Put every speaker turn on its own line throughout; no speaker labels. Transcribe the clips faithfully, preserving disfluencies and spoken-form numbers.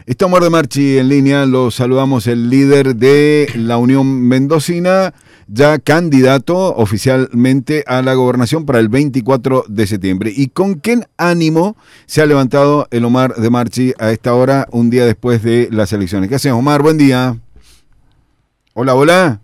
Está Omar de Marchi en línea, lo saludamos, el líder de la Unión Mendocina, ya candidato oficialmente a la gobernación para el veinticuatro de septiembre. ¿Y con qué ánimo se ha levantado el Omar de Marchi a esta hora, un día después de las elecciones? ¿Qué haces, Omar? Buen día. Hola, hola.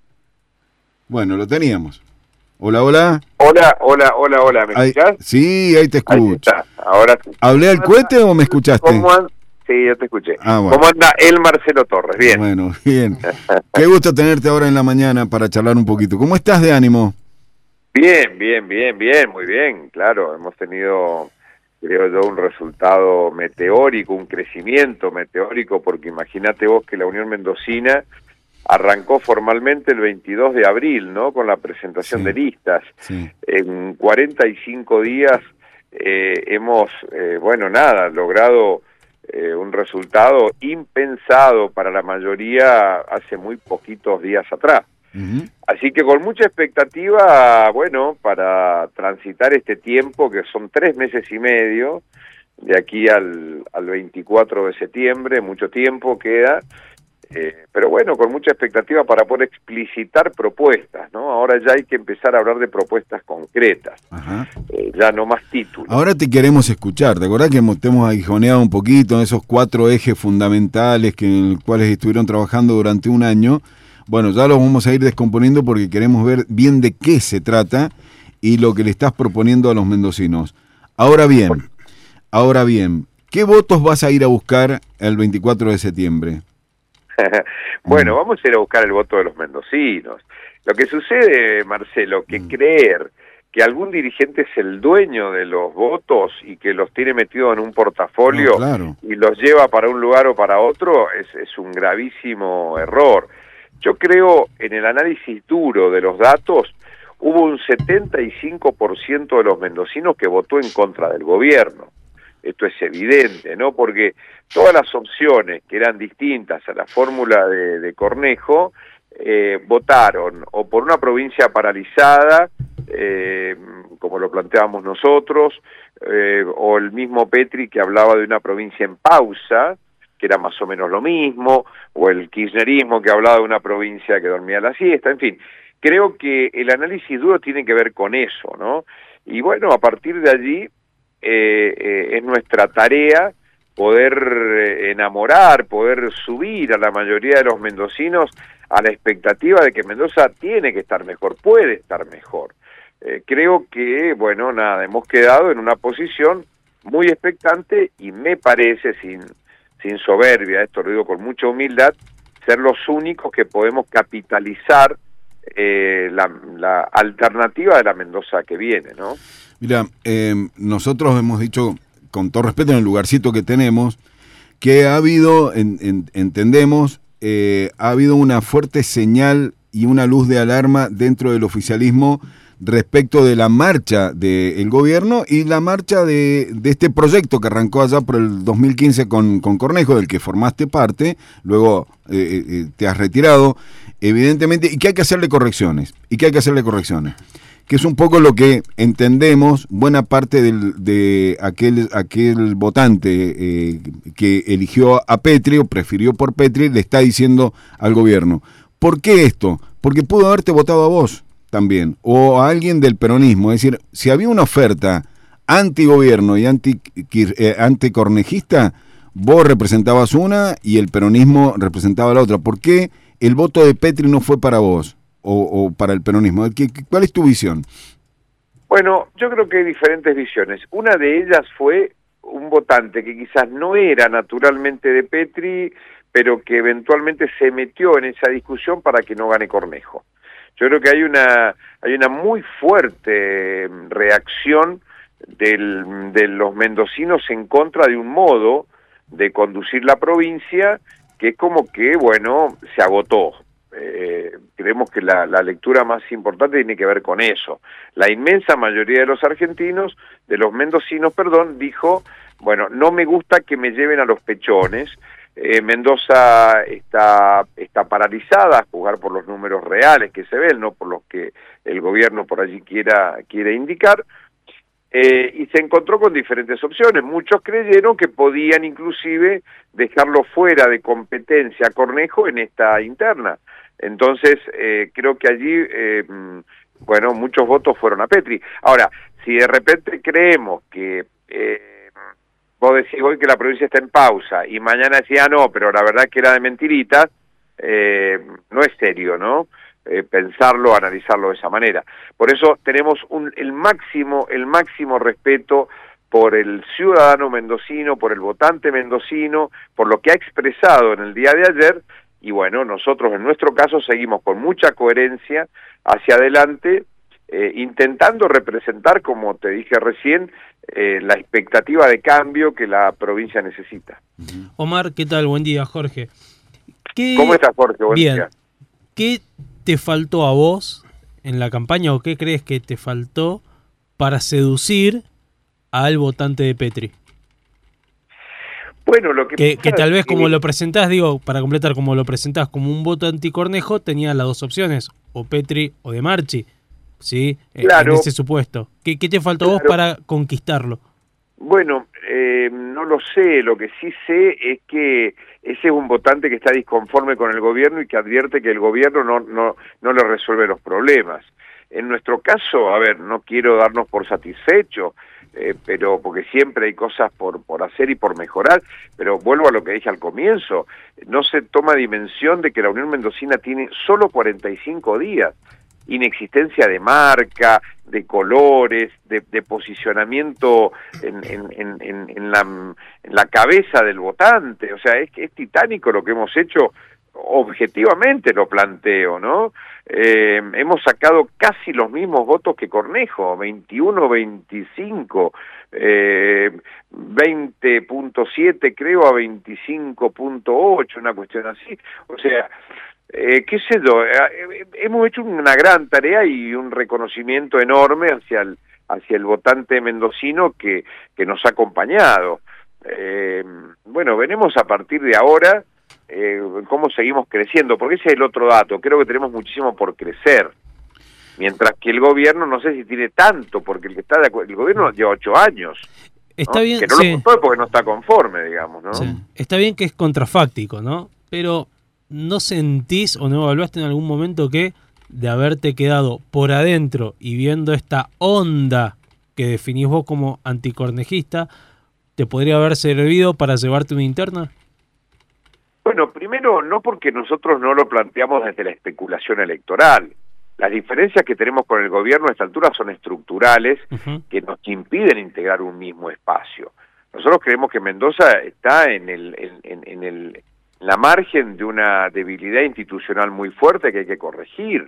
Bueno, lo teníamos. Hola, hola.
Hola, hola, hola, hola, ¿me
Ahí,
escuchás?
sí, ahí te escucho.
Ahí está, ahora sí.
¿Hablé al cohete o me escuchaste?
¿Cómo and... Sí, yo te escuché.
Ah, bueno.
¿Cómo anda el Marcelo Torres? Bien.
Bueno, bien. Qué gusto tenerte ahora en la mañana para charlar un poquito. ¿Cómo estás de ánimo?
Bien, bien, bien, bien, muy bien. Claro, hemos tenido, creo yo, un resultado meteórico, un crecimiento meteórico, porque imagínate vos que la Unión Mendocina arrancó formalmente el veintidós de abril, ¿no? Con la presentación
Sí,
de listas.
sí.
En cuarenta y cinco días eh, hemos, eh, bueno, nada, logrado eh, un resultado impensado para la mayoría hace muy poquitos días atrás.
Uh-huh.
Así que con mucha expectativa, bueno, para transitar este tiempo, que son tres meses y medio, de aquí al, al veinticuatro de septiembre, mucho tiempo queda. Eh, pero bueno, con mucha expectativa para poder explicitar propuestas, ¿no? Ahora ya hay que empezar a hablar de propuestas concretas,
Ajá.
eh, ya no más títulos.
Ahora te queremos escuchar. ¿Te acordás que hemos, te hemos aguijoneado un poquito en esos cuatro ejes fundamentales que, en los cuales estuvieron trabajando durante un año? Bueno, ya los vamos a ir descomponiendo porque queremos ver bien de qué se trata y lo que le estás proponiendo a los mendocinos. Ahora bien, ahora bien, ¿qué votos vas a ir a buscar el veinticuatro de septiembre?
Bueno,
Mm.
vamos a ir a buscar el voto de los mendocinos. Lo que sucede, Marcelo, que
Mm.
creer que algún dirigente es el dueño de los votos y que los tiene metidos en un portafolio
No, claro.
y los lleva para un lugar o para otro es, es un gravísimo error. Yo creo, en el análisis duro de los datos, hubo un setenta y cinco por ciento de los mendocinos que votó en contra del gobierno. Esto es evidente, ¿no? Porque todas las opciones que eran distintas a la fórmula de, de Cornejo eh, votaron o por una provincia paralizada, eh, como lo planteábamos nosotros, eh, o el mismo Petri que hablaba de una provincia en pausa, que era más o menos lo mismo, o el kirchnerismo que hablaba de una provincia que dormía la siesta, en fin. Creo que el análisis duro tiene que ver con eso, ¿no? Y bueno, a partir de allí eh, eh, es nuestra tarea poder eh, enamorar, poder subir a la mayoría de los mendocinos a la expectativa de que Mendoza tiene que estar mejor, puede estar mejor. Eh, creo que, bueno, nada, hemos quedado en una posición muy expectante y me parece, sin, sin soberbia, esto lo digo con mucha humildad, ser los únicos que podemos capitalizar eh, la, la alternativa de la Mendoza que viene, ¿no?
Mira, eh, nosotros hemos dicho, con todo respeto en el lugarcito que tenemos, que ha habido, en, en, entendemos, eh, ha habido una fuerte señal y una luz de alarma dentro del oficialismo respecto de la marcha del gobierno y la marcha de, de este proyecto que arrancó allá por el dos mil quince con, con Cornejo, del que formaste parte, luego eh, eh, te has retirado, evidentemente, y que hay que hacerle correcciones, y que hay que hacerle correcciones. Que es un poco lo que entendemos buena parte del, de aquel, aquel votante eh, que eligió a Petri o prefirió por Petri, le está diciendo al gobierno. ¿Por qué esto? Porque pudo haberte votado a vos también, o a alguien del peronismo. Es decir, si había una oferta antigobierno y anti, eh, anticornejista, vos representabas una y el peronismo representaba la otra. ¿Por qué el voto de Petri no fue para vos? O, o para el peronismo. ¿Cuál es tu visión?
Bueno, yo creo que hay diferentes visiones. Una de ellas fue un votante que quizás no era naturalmente de Petri, pero que eventualmente se metió en esa discusión para que no gane Cornejo. Yo creo que hay una hay una muy fuerte reacción del, de los mendocinos en contra de un modo de conducir la provincia que es como que, bueno, se agotó. Eh, creemos que la, la lectura más importante tiene que ver con eso. La inmensa mayoría de los argentinos, de los mendocinos, perdón, dijo, bueno, no me gusta que me lleven a los pechones, eh, Mendoza está, está paralizada a jugar por los números reales que se ven, no por los que el gobierno por allí quiera, quiera indicar, Eh, y se encontró con diferentes opciones. Muchos creyeron que podían inclusive dejarlo fuera de competencia a Cornejo en esta interna. Entonces, eh, creo que allí, eh, bueno, muchos votos fueron a Petri. Ahora, si de repente creemos que eh, vos decís hoy que la provincia está en pausa y mañana decía, ah, no, pero la verdad que era de mentiritas, eh, no es serio, ¿no? Eh, pensarlo, analizarlo de esa manera. Por eso tenemos un, el máximo, el máximo respeto por el ciudadano mendocino, por el votante mendocino, por lo que ha expresado en el día de ayer, y bueno, nosotros en nuestro caso seguimos con mucha coherencia hacia adelante, eh, intentando representar, como te dije recién, eh, la expectativa de cambio que la provincia necesita.
Omar, ¿qué tal? Buen día, Jorge. ¿Qué...
¿Cómo estás, Jorge? Buen
Bien.
día.
¿Qué te faltó a vos en la campaña o qué crees que te faltó para seducir al votante de Petri?
Bueno, lo que,
que, que tal vez
que...
como lo presentás, digo, para completar, como lo presentás como un voto anticornejo, tenía las dos opciones, o Petri o de Marchi, ¿sí?
Claro.
En ese supuesto. ¿Qué, qué te faltó a
Claro.
vos para conquistarlo?
Bueno, eh, no lo sé, lo que sí sé es que ese es un votante que está disconforme con el gobierno y que advierte que el gobierno no, no, no le resuelve los problemas. En nuestro caso, a ver, no quiero darnos por satisfechos, eh, pero porque siempre hay cosas por, por hacer y por mejorar, pero vuelvo a lo que dije al comienzo, no se toma dimensión de que la Unión Mendocina tiene solo cuarenta y cinco días, inexistencia de marca, de colores, de, de posicionamiento en, en, en, en, la, en la cabeza del votante, o sea, es, es titánico lo que hemos hecho, objetivamente lo planteo, ¿no? Eh, hemos sacado casi los mismos votos que Cornejo, veintiuno, veinticinco, eh, veinte punto siete creo a veinticinco punto ocho, una cuestión así, o sea, Eh, qué sé yo, eh, hemos hecho una gran tarea y un reconocimiento enorme hacia el, hacia el votante mendocino que, que nos ha acompañado. Eh, bueno, veremos a partir de ahora eh, cómo seguimos creciendo, porque ese es el otro dato, creo que tenemos muchísimo por crecer, mientras que el gobierno no sé si tiene tanto, porque el que está de acuerdo, el gobierno lleva ocho años.
Está
¿no?
bien,
que no
sí.
lo contó porque no está conforme, digamos, ¿no?
Sí. Está bien que es contrafáctico, ¿no? Pero ¿no sentís o no evaluaste en algún momento que de haberte quedado por adentro y viendo esta onda que definís vos como anticornejista, te podría haber servido para llevarte una interna?
Bueno, primero, no porque nosotros no lo planteamos desde la especulación electoral. Las diferencias que tenemos con el gobierno a esta altura son estructurales, uh-huh. que nos impiden integrar un mismo espacio. Nosotros creemos que Mendoza está en el... En, en, en el la margen de una debilidad institucional muy fuerte que hay que corregir,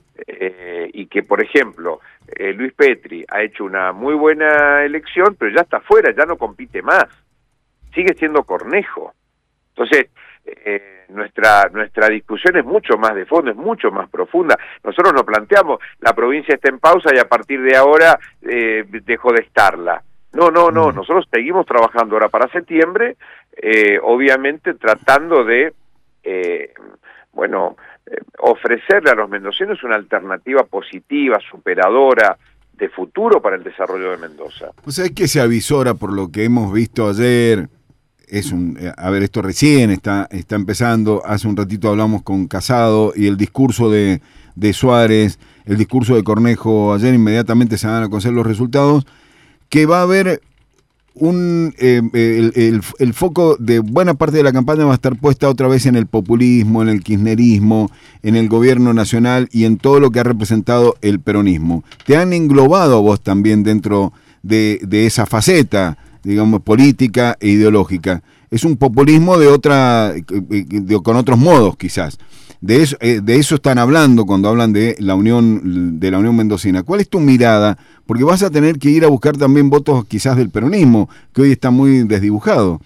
eh, y que, por ejemplo, eh, Luis Petri ha hecho una muy buena elección, pero ya está fuera, ya no compite más, sigue siendo Cornejo. Entonces, eh, nuestra nuestra discusión es mucho más de fondo, es mucho más profunda. Nosotros nos planteamos, la provincia está en pausa y a partir de ahora eh, dejó de estarla. No, no, no, nosotros seguimos trabajando ahora para septiembre, eh, obviamente tratando de, eh, bueno, eh, ofrecerle a los mendocinos una alternativa positiva, superadora, de futuro para el desarrollo de Mendoza.
O sea, es que se avisora por lo que hemos visto ayer, es un, a ver, esto recién está, está empezando, hace un ratito hablamos con Casado y el discurso de, de Suárez, el discurso de Cornejo ayer, inmediatamente se van a conocer los resultados, que va a haber un eh, el, el, el foco de buena parte de la campaña va a estar puesta otra vez en el populismo, en el kirchnerismo, en el gobierno nacional y en todo lo que ha representado el peronismo. Te han englobado a vos también dentro de, de esa faceta, digamos, política e ideológica. Es un populismo de otra, de, con otros modos quizás. De eso, de eso están hablando cuando hablan de la Unión de la Unión Mendocina. ¿Cuál es tu mirada? Porque vas a tener que ir a buscar también votos quizás del peronismo, que hoy está muy desdibujado.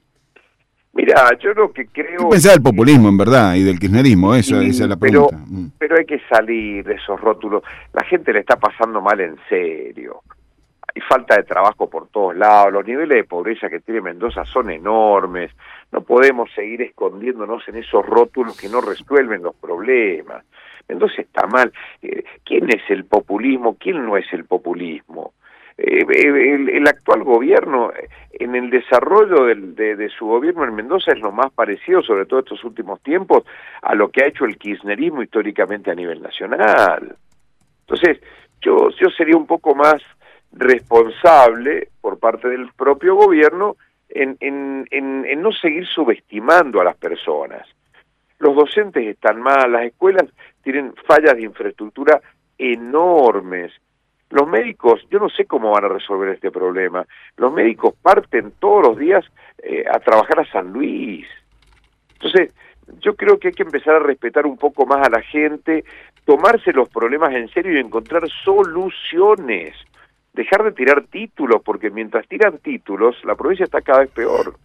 Mira, yo lo que creo...
¿Qué pensás del populismo, en verdad, y del kirchnerismo? Esa, sí, esa es la pregunta.
Pero, pero hay que salir de esos rótulos. La gente le está pasando mal en serio. Hay falta de trabajo por todos lados. Los niveles de pobreza que tiene Mendoza son enormes. No podemos seguir escondiéndonos en esos rótulos que no resuelven los problemas. Mendoza está mal. ¿Quién es el populismo? ¿Quién no es el populismo? Eh, el, el actual gobierno, en el desarrollo del, de, de su gobierno en Mendoza, es lo más parecido, sobre todo estos últimos tiempos, a lo que ha hecho el kirchnerismo históricamente a nivel nacional. Entonces, yo, yo sería un poco más responsable por parte del propio gobierno en, en, en, en no seguir subestimando a las personas. Los docentes están mal, las escuelas tienen fallas de infraestructura enormes. Los médicos, yo no sé cómo van a resolver este problema. Los médicos parten todos los días eh, a trabajar a San Luis. Entonces, yo creo que hay que empezar a respetar un poco más a la gente, tomarse los problemas en serio y encontrar soluciones. Dejar de tirar títulos, porque mientras tiran títulos, la provincia está cada vez peor.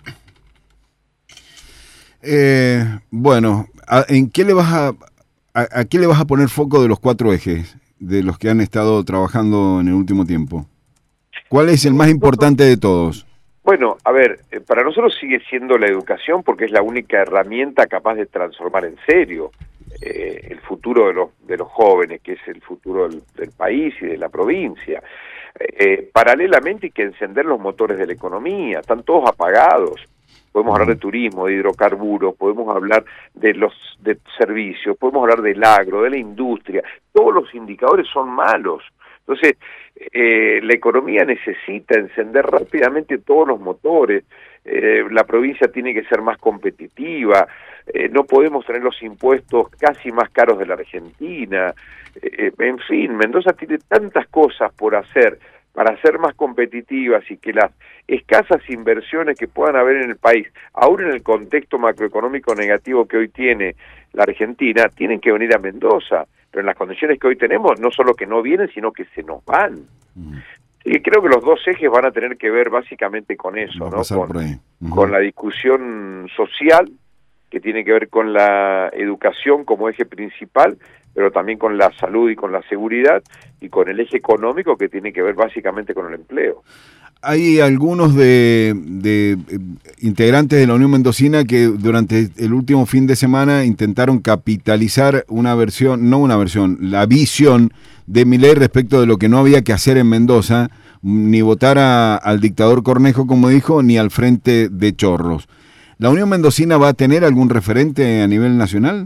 Eh, bueno, ¿a, ¿en qué le vas a, a, a qué le vas a poner foco de los cuatro ejes de los que han estado trabajando en el último tiempo? ¿Cuál es el más importante de todos?
Bueno, a ver, eh, para nosotros sigue siendo la educación, porque es la única herramienta capaz de transformar en serio eh, el futuro de los de los jóvenes, que es el futuro del, del país y de la provincia. Eh, paralelamente hay que encender los motores de la economía, están todos apagados. Podemos hablar de turismo, de hidrocarburos, podemos hablar de los de servicios, podemos hablar del agro, de la industria. Todos los indicadores son malos. Entonces, eh, la economía necesita encender rápidamente todos los motores. Eh, la provincia tiene que ser más competitiva. Eh, no podemos tener los impuestos casi más caros de la Argentina. Eh, en fin, Mendoza tiene tantas cosas por hacer para ser más competitivas y que las escasas inversiones que puedan haber en el país, aún en el contexto macroeconómico negativo que hoy tiene la Argentina, tienen que venir a Mendoza. Pero en las condiciones que hoy tenemos, no solo que no vienen, sino que se nos van. Mm. Y creo que los dos ejes van a tener que ver básicamente con eso, ¿no? Con, uh-huh. con la discusión social, que tiene que ver con la educación como eje principal, pero también con la salud y con la seguridad, y con el eje económico, que tiene que ver básicamente con el empleo.
Hay algunos de, de eh, integrantes de la Unión Mendocina que durante el último fin de semana intentaron capitalizar una versión, no una versión, la visión de Milei respecto de lo que no había que hacer en Mendoza, ni votar a, al dictador Cornejo, como dijo, ni al Frente de Chorros. ¿La Unión Mendocina va a tener algún referente a nivel nacional?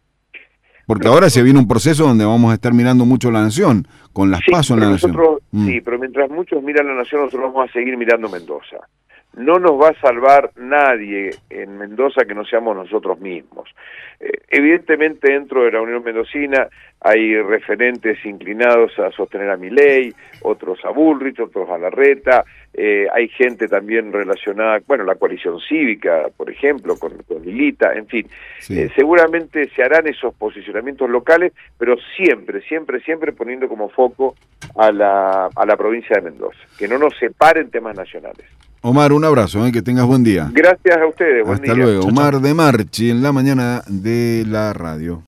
Porque ahora se viene un proceso donde vamos a estar mirando mucho la nación, con las
sí,
pasos en la nación.
Mm. Sí, pero mientras muchos miran la nación, nosotros vamos a seguir mirando Mendoza. No nos va a salvar nadie en Mendoza que no seamos nosotros mismos. Eh, evidentemente dentro de la Unión Mendocina hay referentes inclinados a sostener a Milei, otros a Bullrich, otros a Larreta, eh, hay gente también relacionada, bueno, la coalición cívica, por ejemplo, con, con Lilita, en fin. Sí. Eh, seguramente se harán esos posicionamientos locales, pero siempre, siempre, siempre poniendo como foco a la, a la provincia de Mendoza, que no nos separen temas nacionales.
Omar, un abrazo, ¿eh? Que tengas buen día.
Gracias a ustedes, buen
Hasta
día.
luego. Omar de Marchi en la mañana de la radio.